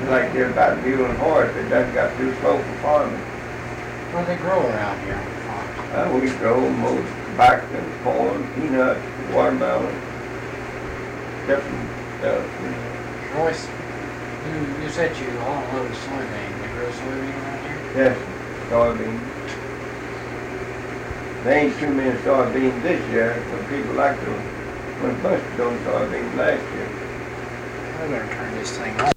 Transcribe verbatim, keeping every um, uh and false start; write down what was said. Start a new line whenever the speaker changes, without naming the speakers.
like they're about mule and horse, it doesn't got too slow for farming.
What do they grow around here on the farm?
Uh, we grow most tobacco, corn, peanuts, watermelon, different stuff.
Royce, you, you said you all load of soybean. They grow soybean around here?
Yes, soybeans. There ain't too many soybeans this year, but people like to, when busted on soybeans last year.
I better turn this thing on.